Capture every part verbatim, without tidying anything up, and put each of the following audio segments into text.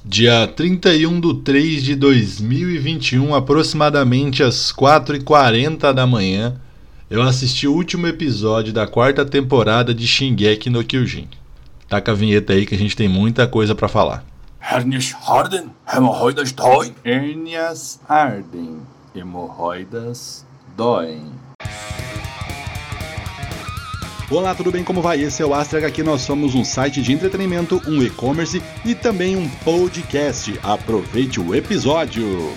Dia trinta e um de três de dois mil e vinte e um, aproximadamente às quatro e quarenta da manhã, eu assisti o último episódio da quarta temporada de Shingeki no Kyojin. Taca a vinheta aí que a gente tem muita coisa pra falar. Hernias arden, hemorroidas doem. Hérnias ardem, hemorroidas doem. Olá, tudo bem? Como vai? Esse é o Astra Aqui. Nós somos um site de entretenimento, um e-commerce e também um podcast. Aproveite o episódio!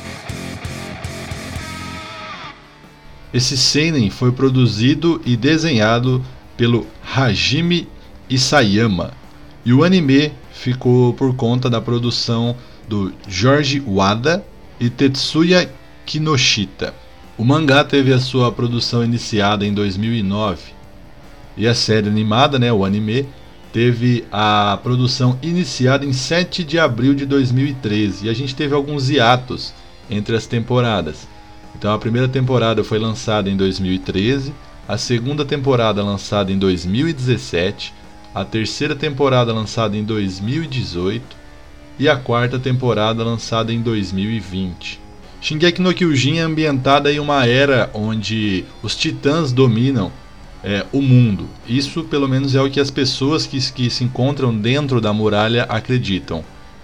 Esse seinen foi produzido e desenhado pelo Hajime Isayama e o anime ficou por conta da produção do Jorge Wada e Tetsuya Kinoshita. O mangá teve a sua produção iniciada em dois mil e nove. E a série animada, né, o anime, teve a produção iniciada em sete de abril de dois mil e treze. E a gente teve alguns hiatos entre as temporadas. Então a primeira temporada foi lançada em dois mil e treze, a segunda temporada lançada em dois mil e dezessete, a terceira temporada lançada em dois mil e dezoito e a quarta temporada lançada em dois mil e vinte. Shingeki no Kyojin é ambientada em uma era onde os titãs dominam É, o mundo. Isso pelo menos é o que as pessoas que, que se encontram dentro da muralha acreditam.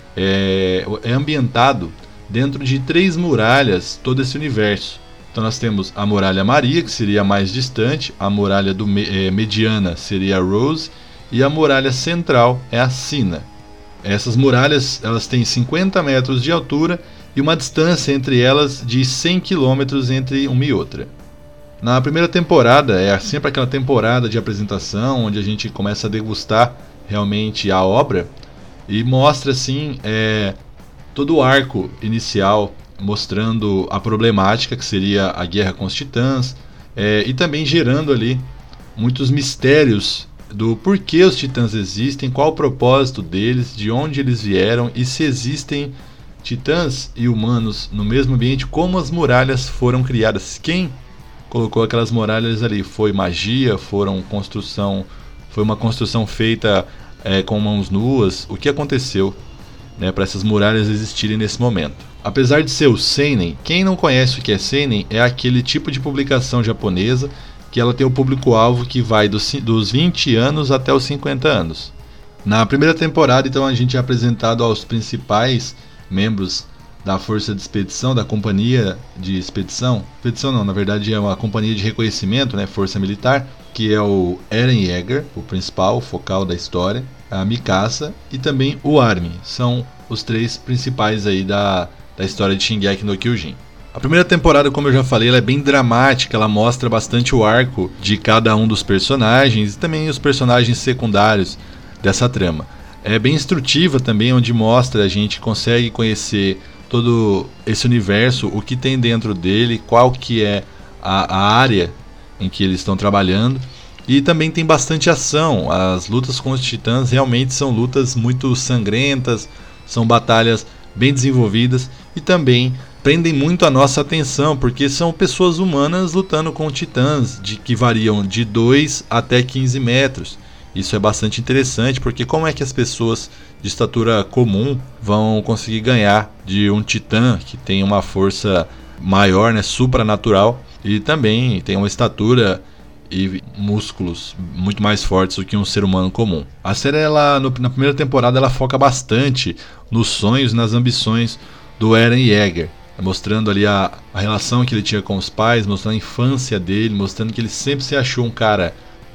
É, é ambientado dentro de três muralhas todo esse universo. Então nós temos a Muralha Maria, que seria a mais distante, a Muralha do, é, Mediana seria a Rose, e a Muralha Central é a Sina. Essas muralhas elas têm cinquenta metros de altura e uma distância entre elas de cem quilômetros entre uma e outra. Na primeira temporada, é sempre aquela temporada de apresentação, onde a gente começa a degustar realmente a obra e mostra assim é, todo o arco inicial, mostrando a problemática que seria a guerra com os titãs, é, e também gerando ali muitos mistérios do porquê os titãs existem, qual o propósito deles, de onde eles vieram e se existem titãs e humanos no mesmo ambiente, como as muralhas foram criadas, quem colocou aquelas muralhas ali, foi magia, foram construção, foi uma construção feita é, com mãos nuas, o que aconteceu, né, para essas muralhas existirem nesse momento. Apesar de ser o seinen, quem não conhece o que é seinen é aquele tipo de publicação japonesa que ela tem o público-alvo que vai dos, dos vinte anos até os cinquenta anos. Na primeira temporada, então, a gente é apresentado aos principais membros da Força de Expedição, da Companhia de Expedição. Expedição não, na verdade é uma companhia de reconhecimento, né, Força Militar, que é o Eren Yeager, o principal, o focal da história, a Mikasa e também o Armin. São os três principais aí da, da história de Shingeki no Kyojin. A primeira temporada, como eu já falei, ela é bem dramática, ela mostra bastante o arco de cada um dos personagens e também os personagens secundários dessa trama. É bem instrutiva também, onde mostra, a gente consegue conhecer todo esse universo, o que tem dentro dele, qual que é a, a área em que eles estão trabalhando. E também tem bastante ação. As lutas com os titãs realmente são lutas muito sangrentas, são batalhas bem desenvolvidas e também prendem muito a nossa atenção, porque são pessoas humanas lutando com titãs de, que variam de dois até quinze metros. Isso é bastante interessante, porque como é que as pessoas de estatura comum vão conseguir ganhar de um titã que tem uma força maior, né, supranatural, e também tem uma estatura e músculos muito mais fortes do que um ser humano comum. A série, ela, no, na primeira temporada, ela foca bastante nos sonhos, nas ambições do Eren Yeager, mostrando ali a, a relação que ele tinha com os pais, mostrando a infância dele, mostrando que ele sempre se achou um cara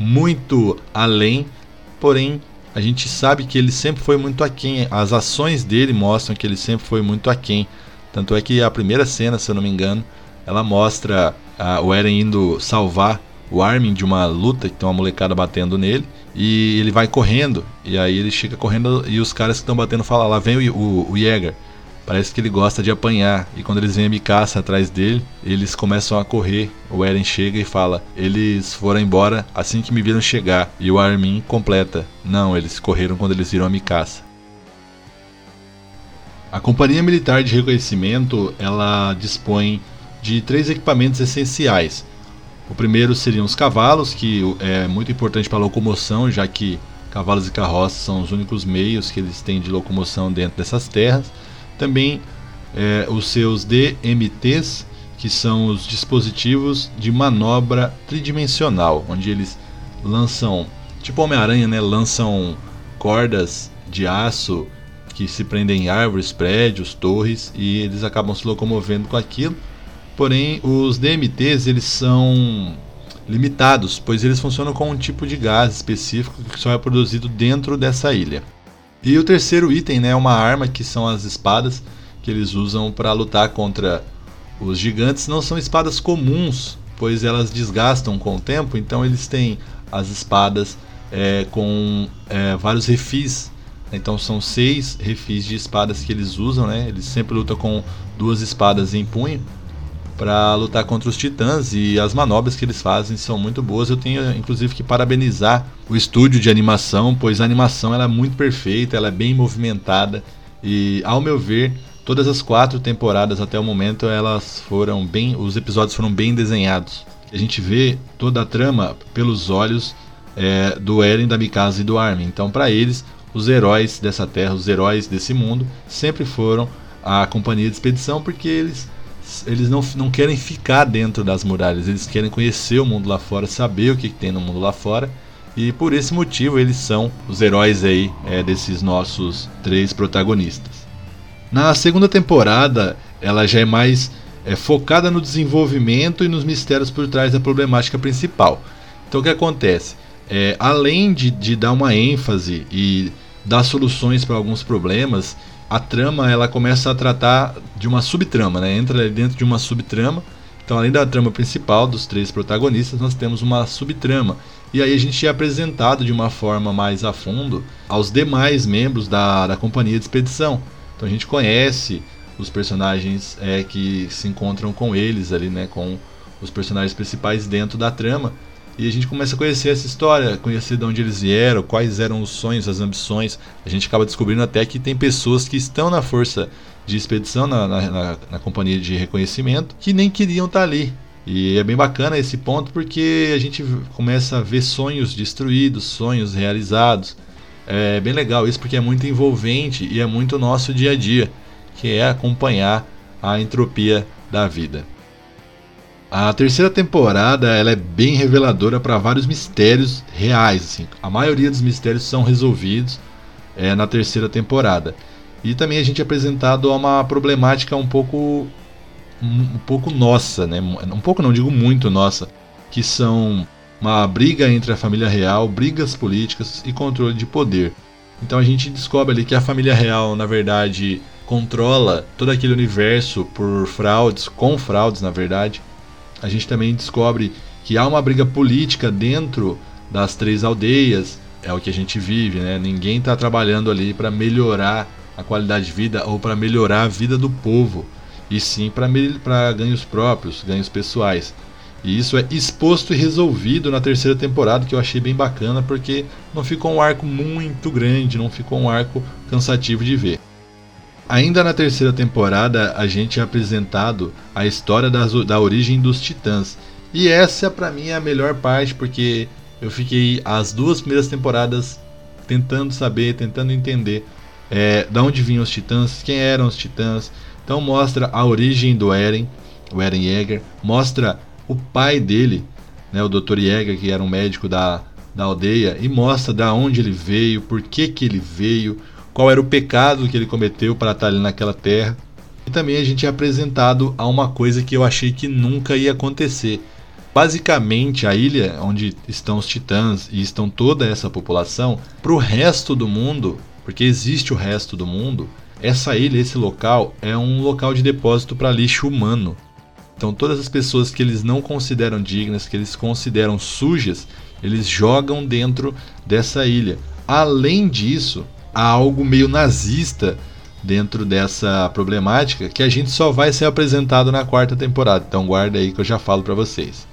muito além, porém a gente sabe que ele sempre foi muito aquém. As ações dele mostram que ele sempre foi muito aquém. Tanto é que a primeira cena, se eu não me engano, ela mostra a, o Eren indo salvar o Armin de uma luta, que tem uma molecada batendo nele, e ele vai correndo, e aí ele chega correndo e os caras que estão batendo falam, lá vem o, o, o Yeager. Parece que ele gosta de apanhar, e quando eles veem a Mikasa atrás dele, eles começam a correr. O Eren chega e fala, eles foram embora assim que me viram chegar. E o Armin completa, não, eles correram quando eles viram a Mikasa. A Companhia Militar de Reconhecimento, ela dispõe de três equipamentos essenciais. O primeiro seriam os cavalos, que é muito importante para a locomoção, já que cavalos e carroças são os únicos meios que eles têm de locomoção dentro dessas terras. Também é, os seus D M Ts, que são os dispositivos de manobra tridimensional, onde eles lançam, tipo Homem-Aranha, né? Lançam cordas de aço que se prendem em árvores, prédios, torres, e eles acabam se locomovendo com aquilo. Porém, os D M Ts eles são limitados, pois eles funcionam com um tipo de gás específico que só é produzido dentro dessa ilha. E o terceiro item, né, é uma arma, que são as espadas que eles usam para lutar contra os gigantes. Não são espadas comuns, pois elas desgastam com o tempo, então eles têm as espadas é, com é, vários refis. Então são seis refis de espadas que eles usam, né? Eles sempre lutam com duas espadas em punho para lutar contra os titãs, e as manobras que eles fazem são muito boas. Eu tenho inclusive que parabenizar o estúdio de animação, pois a animação ela é muito perfeita, ela é bem movimentada, e ao meu ver todas as quatro temporadas até o momento elas foram bem, os episódios foram bem desenhados. A gente vê toda a trama pelos olhos é, do Eren, da Mikasa e do Armin. Então para eles, os heróis dessa terra, os heróis desse mundo sempre foram a companhia de expedição, porque eles Eles não, não querem ficar dentro das muralhas, eles querem conhecer o mundo lá fora, saber o que, que tem no mundo lá fora. E por esse motivo eles são os heróis aí, é, desses nossos três protagonistas. Na segunda temporada, ela já é mais é, focada no desenvolvimento e nos mistérios por trás da problemática principal. Então o que acontece? É, além de, de dar uma ênfase e dar soluções para alguns problemas, a trama ela começa a tratar de uma subtrama, né? Entra dentro de uma subtrama. Então, além da trama principal dos três protagonistas, nós temos uma subtrama. E aí a gente é apresentado de uma forma mais a fundo aos demais membros da, da companhia de expedição. Então a gente conhece os personagens é, que se encontram com eles ali, né? Com os personagens principais dentro da trama. E a gente começa a conhecer essa história, conhecer de onde eles vieram, quais eram os sonhos, as ambições. A gente acaba descobrindo até que tem pessoas que estão na força de expedição, na, na, na, na companhia de reconhecimento, que nem queriam estar ali. E é bem bacana esse ponto, porque a gente começa a ver sonhos destruídos, sonhos realizados. É bem legal isso, porque é muito envolvente e é muito nosso dia a dia, que é acompanhar a entropia da vida. A terceira temporada ela é bem reveladora para vários mistérios reais. Assim. A maioria dos mistérios são resolvidos é, na terceira temporada. E também a gente é apresentado a uma problemática um pouco, um, um pouco nossa, né? Um pouco não, digo muito nossa, que são uma briga entre a família real, brigas políticas e controle de poder. Então a gente descobre ali que a família real, na verdade, controla todo aquele universo por fraudes, com fraudes, na verdade. A gente também descobre que há uma briga política dentro das três aldeias, é o que a gente vive, né? Ninguém está trabalhando ali para melhorar a qualidade de vida ou para melhorar a vida do povo, e sim para ganhos próprios, ganhos pessoais. E isso é exposto e resolvido na terceira temporada, que eu achei bem bacana, porque não ficou um arco muito grande, não ficou um arco cansativo de ver. Ainda na terceira temporada, a gente é apresentado a história das, da origem dos titãs. E essa, pra mim, é a melhor parte, porque eu fiquei as duas primeiras temporadas tentando saber, tentando entender é, de onde vinham os titãs, quem eram os titãs. Então mostra a origem do Eren, o Eren Yeager, mostra o pai dele, né, o doutor Yeager, que era um médico da, da aldeia, e mostra de onde ele veio, por que, que ele veio, qual era o pecado que ele cometeu para estar ali naquela terra. E também a gente é apresentado a uma coisa que eu achei que nunca ia acontecer. Basicamente, a ilha onde estão os titãs e estão toda essa população, para o resto do mundo, porque existe o resto do mundo, essa ilha, esse local, é um local de depósito para lixo humano. Então todas as pessoas que eles não consideram dignas, que eles consideram sujas, eles jogam dentro dessa ilha. Além disso, há algo meio nazista dentro dessa problemática que a gente só vai ser apresentado na quarta temporada. Então guarda aí que eu já falo pra vocês.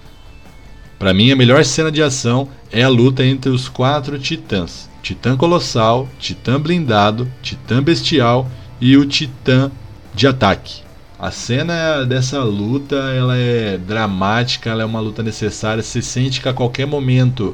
Pra mim, a melhor cena de ação é a luta entre os quatro titãs. Titã Colossal, Titã Blindado, Titã Bestial e o Titã de Ataque. A cena dessa luta ela é dramática, ela é uma luta necessária. Você sente que a qualquer momento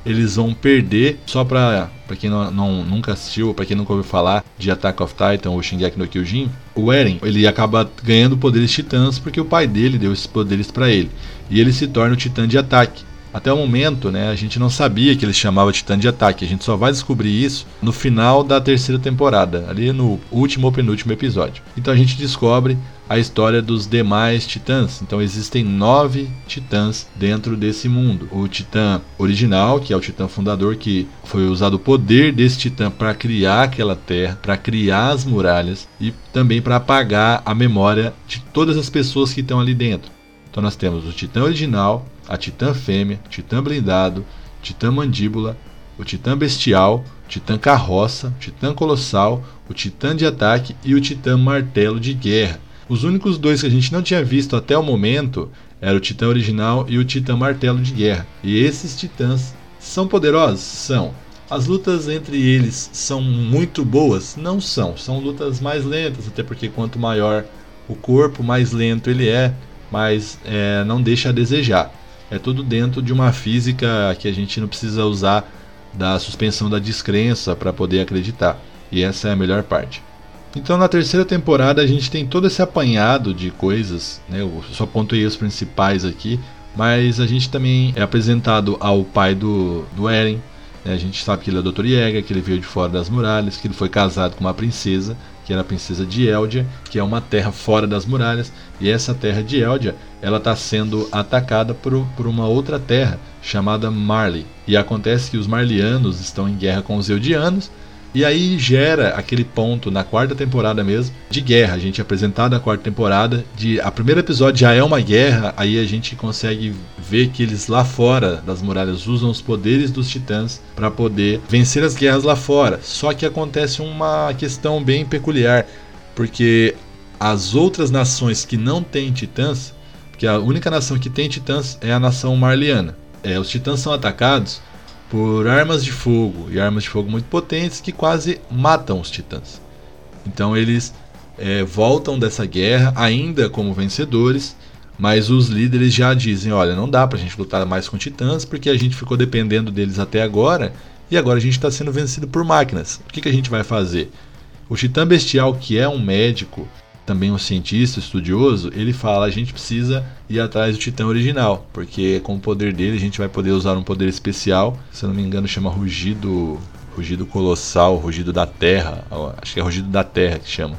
eles vão perder. Só pra, pra quem não, não, nunca assistiu, pra quem nunca ouviu falar de Attack of Titan ou Shingeki no Kyojin, o Eren, ele acaba ganhando poderes titãs porque o pai dele deu esses poderes pra ele. E ele se torna o titã de ataque. Até o momento, né, a gente não sabia que ele chamava Titã de Ataque. A gente só vai descobrir isso no final da terceira temporada, ali no último ou penúltimo episódio. Então a gente descobre a história dos demais titãs. Então existem nove titãs dentro desse mundo. O titã original, que é o titã fundador, que foi usado o poder desse titã para criar aquela terra, para criar as muralhas e também para apagar a memória de todas as pessoas que estão ali dentro. Então nós temos o titã original, a titã fêmea, o titã blindado, o titã mandíbula, o titã bestial, o titã carroça, o titã colossal, o titã de ataque e o titã martelo de guerra. Os únicos dois que a gente não tinha visto até o momento eram o titã original e o titã martelo de guerra. E esses titãs são poderosos? São. As lutas entre eles são muito boas? Não são. São lutas mais lentas, até porque quanto maior o corpo, mais lento ele é, mas é, não deixa a desejar. É tudo dentro de uma física que a gente não precisa usar da suspensão da descrença para poder acreditar. E essa é a melhor parte. Então na terceira temporada a gente tem todo esse apanhado de coisas, né? Eu só pontuei os principais aqui, mas a gente também é apresentado ao pai do, do Eren, né? A gente sabe que ele é o doutor Yeager, que ele veio de fora das muralhas, que ele foi casado com uma princesa, que era a princesa de Eldia, que é uma terra fora das muralhas, e essa terra de Eldia, ela está sendo atacada por, por uma outra terra, chamada Marley. E acontece que os Marlianos estão em guerra com os Eldianos, e aí gera aquele ponto na quarta temporada mesmo, de guerra. A gente é apresentado na quarta temporada, de, a primeiro episódio já é uma guerra, aí a gente consegue ver que eles lá fora das muralhas usam os poderes dos titãs para poder vencer as guerras lá fora. Só que acontece uma questão bem peculiar, porque as outras nações que não têm titãs, porque a única nação que tem titãs é a nação marliana. É, os titãs são atacados por armas de fogo, e armas de fogo muito potentes que quase matam os titãs. Então eles é, voltam dessa guerra ainda como vencedores, mas os líderes já dizem, olha, não dá pra gente lutar mais com titãs, porque a gente ficou dependendo deles até agora, e agora a gente está sendo vencido por máquinas. O que, que a gente vai fazer? O titã bestial, que é um médico, também um cientista, estudioso, ele fala, a gente precisa ir atrás do titã original, porque com o poder dele a gente vai poder usar um poder especial, se eu não me engano chama rugido, rugido colossal, rugido da terra, acho que é rugido da terra que chama.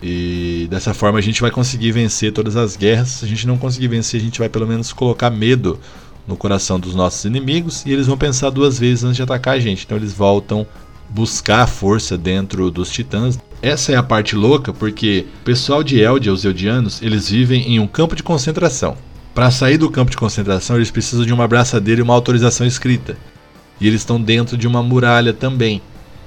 E dessa forma a gente vai conseguir vencer todas as guerras. Se a gente não conseguir vencer, a gente vai pelo menos colocar medo no coração dos nossos inimigos, e eles vão pensar duas vezes antes de atacar a gente. Então eles voltam buscar a força dentro dos titãs. Essa é a parte louca, porque o pessoal de Eldia, os Eldianos, eles vivem em um campo de concentração. Para sair do campo de concentração, eles precisam de uma abraçadeira e uma autorização escrita. E eles estão dentro de uma muralha também.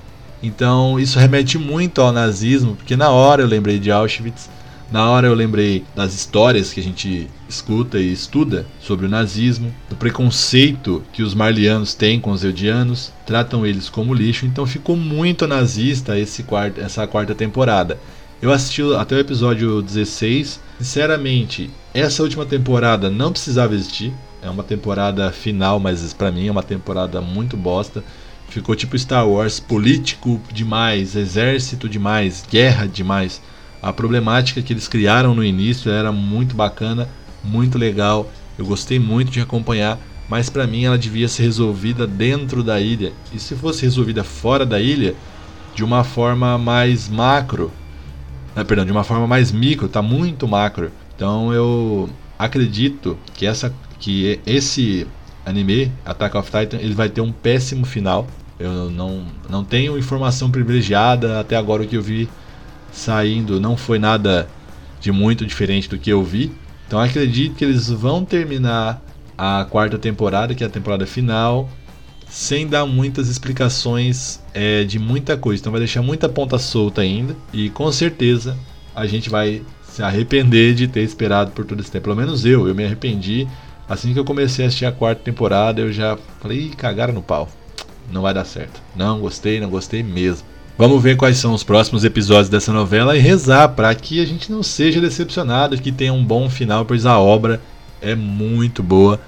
Então isso remete muito ao nazismo, porque na hora eu lembrei de Auschwitz, na hora eu lembrei das histórias que a gente escuta e estuda sobre o nazismo, do preconceito que os marlianos têm com os eldianos, tratam eles como lixo. Então ficou muito nazista esse quarto, essa quarta temporada. Eu assisti até o episódio dezesseis, sinceramente, essa última temporada não precisava existir, é uma temporada final, mas pra mim é uma temporada muito bosta. Ficou tipo Star Wars, político demais, exército demais, guerra demais. A problemática que eles criaram no início era muito bacana, muito legal, eu gostei muito de acompanhar, mas pra mim ela devia ser resolvida dentro da ilha, e se fosse resolvida fora da ilha, de uma forma mais macro, né, perdão, de uma forma mais micro, tá muito macro. Então eu acredito que, essa, que esse anime, Attack of Titan, ele vai ter um péssimo final. Eu não, não tenho informação privilegiada, até agora o que eu vi saindo não foi nada de muito diferente do que eu vi. Então acredito que eles vão terminar a quarta temporada, que é a temporada final, sem dar muitas explicações é, de muita coisa. Então vai deixar muita ponta solta ainda, e com certeza a gente vai se arrepender de ter esperado por todo esse tempo. Pelo menos eu, eu me arrependi. Assim que eu comecei a assistir a quarta temporada, eu já falei, ih, cagaram no pau, não vai dar certo, não gostei, não gostei mesmo. Vamos ver quais são os próximos episódios dessa novela e rezar para que a gente não seja decepcionado, que tenha um bom final, pois a obra é muito boa.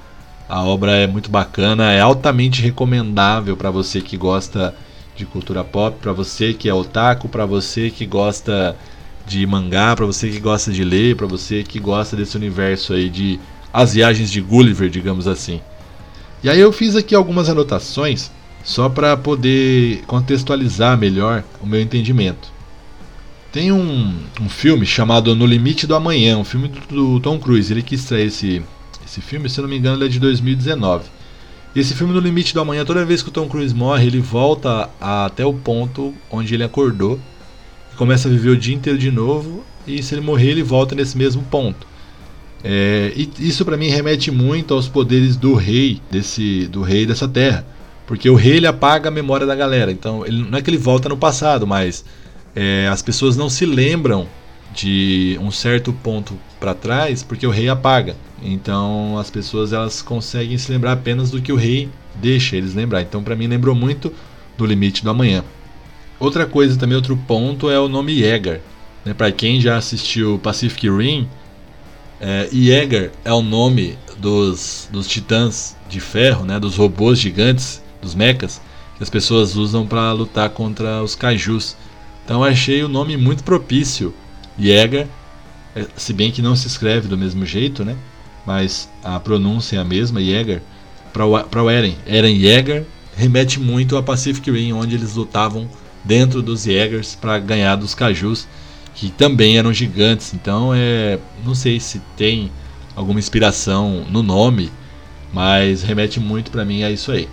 A obra é muito bacana, é altamente recomendável para você que gosta de cultura pop, para você que é otaku, para você que gosta de mangá, para você que gosta de ler, para você que gosta desse universo aí de As Viagens de Gulliver, digamos assim. E aí eu fiz aqui algumas anotações só para poder contextualizar melhor o meu entendimento. Tem um, um filme chamado No Limite do Amanhã, um filme do, do Tom Cruise. Ele quis trazer esse, esse filme, se eu não me engano, ele é de dois mil e dezenove. Esse filme No Limite do Amanhã, toda vez que o Tom Cruise morre, ele volta a, até o ponto onde ele acordou e começa a viver o dia inteiro de novo, e se ele morrer, ele volta nesse mesmo ponto. É, e isso para mim remete muito aos poderes do rei, desse, do rei dessa terra, porque o rei ele apaga a memória da galera. Então ele, não é que ele volta no passado, mas é, as pessoas não se lembram de um certo ponto para trás porque o rei apaga. Então as pessoas elas conseguem se lembrar apenas do que o rei deixa eles lembrar. Então para mim lembrou muito do Limite do Amanhã. Outra coisa também, outro ponto é o nome Yeager, né? Para quem já assistiu Pacific Rim, é, Yeager é o nome dos, dos titãs de ferro, né? Dos robôs gigantes, dos mechas, que as pessoas usam para lutar contra os kaijus. Então eu achei o nome muito propício, Yeager, se bem que não se escreve do mesmo jeito, né? Mas a pronúncia é a mesma, Yeager. Para o Eren, Eren Yeager remete muito a Pacific Rim, onde eles lutavam dentro dos Yeagers para ganhar dos kaijus, que também eram gigantes. Então é, não sei se tem alguma inspiração no nome, mas remete muito para mim a isso aí.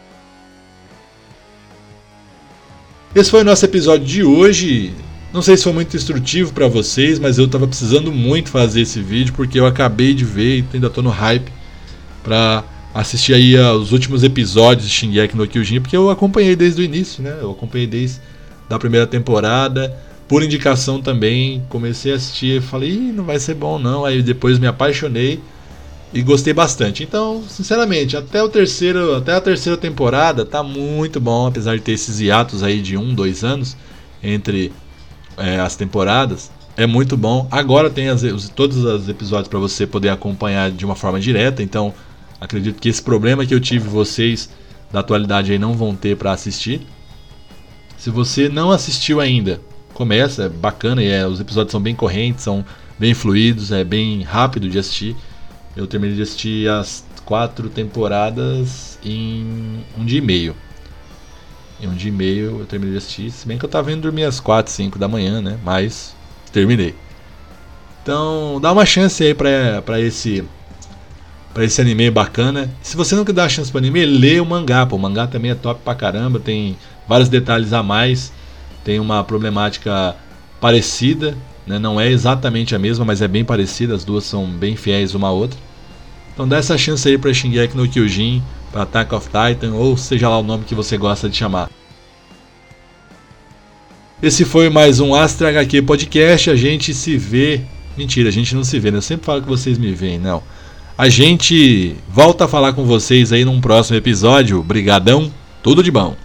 Esse foi o nosso episódio de hoje. Não sei se foi muito instrutivo para vocês, mas eu estava precisando muito fazer esse vídeo, porque eu acabei de ver e ainda estou no hype para assistir aí os últimos episódios de Shingeki no Kyojin, porque eu acompanhei desde o início, né? Eu acompanhei desde a primeira temporada, por indicação também, comecei a assistir e falei, Ih, não vai ser bom não, aí depois me apaixonei e gostei bastante. Então, sinceramente, até, o terceiro, até a terceira temporada tá muito bom, apesar de ter esses hiatos aí de um, dois anos entre é, as temporadas, é muito bom. Agora tem as, os, todos os episódios para você poder acompanhar de uma forma direta, então acredito que esse problema que eu tive, vocês da atualidade aí não vão ter para assistir. Se você não assistiu ainda, começa, é bacana, e é, os episódios são bem correntes, são bem fluidos, é bem rápido de assistir. Eu terminei de assistir as quatro temporadas em um dia e meio. Em um dia e meio eu terminei de assistir, se bem que eu tava indo dormir às quatro, cinco da manhã, né? Mas terminei. Então dá uma chance aí pra, pra, esse, pra esse anime bacana. Se você não quer dar chance pro anime, lê o mangá. Pô, o mangá também é top pra caramba, tem vários detalhes a mais. Tem uma problemática parecida, né? Não é exatamente a mesma, mas é bem parecida. As duas são bem fiéis uma à outra. Então dá essa chance aí pra Shingeki no Kyojin, pra Attack of Titan, ou seja lá o nome que você gosta de chamar. Esse foi mais um Astra H Q Podcast. A gente se vê... Mentira, a gente não se vê, né? Eu sempre falo que vocês me veem, não. A gente volta a falar com vocês aí num próximo episódio. Brigadão, tudo de bom.